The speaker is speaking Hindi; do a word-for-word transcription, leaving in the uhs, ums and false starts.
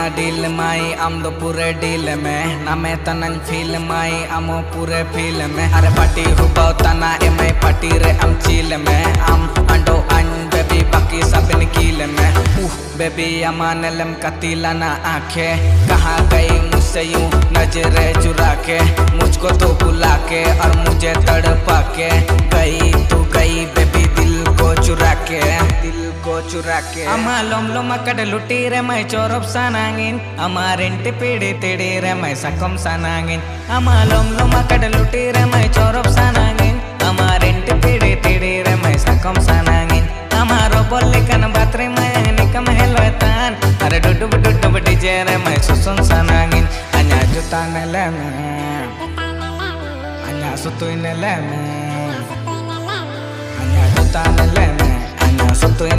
डील माई आम दो पूरे डील में ना मैं तनन फील माई आमो पूरे फील में अरे पार्टी हुबो तना ए मैं पार्टी रे आम चील में आम अंडो अन बेबी बाकी सब कील में उह बेबी अमान लम कतीला ना आंखें कहाँ गई मुझसे यूं नजरे चुरा के मुझको तो बुला के और मुझे तड़पा के गई तू गई बेबी दिल को चुरा के दिल को चुरा के अमा लोम लोम अकड़ लुटी रे मैं चोरब सनांगिन अमा रेंट पीड़ी तिड़ी रे मैं सकम सनांगिन अमा लोम लोम अकड़ लुटी रे मैं चोरब सनांगिन अमा रेंट पीड़ी तिड़ी रे मैं सकम सनांगिन अमारो बोले कन बातरे मैं निकम हेलतान अरे डुडुब डुडुब डीजे रे मैं सुसुन सनांगिन अन्या जुता ने ले मैं अन्या सुतुई ने ले मैं अन्या जुता ने ले मैं अन्या सुतुई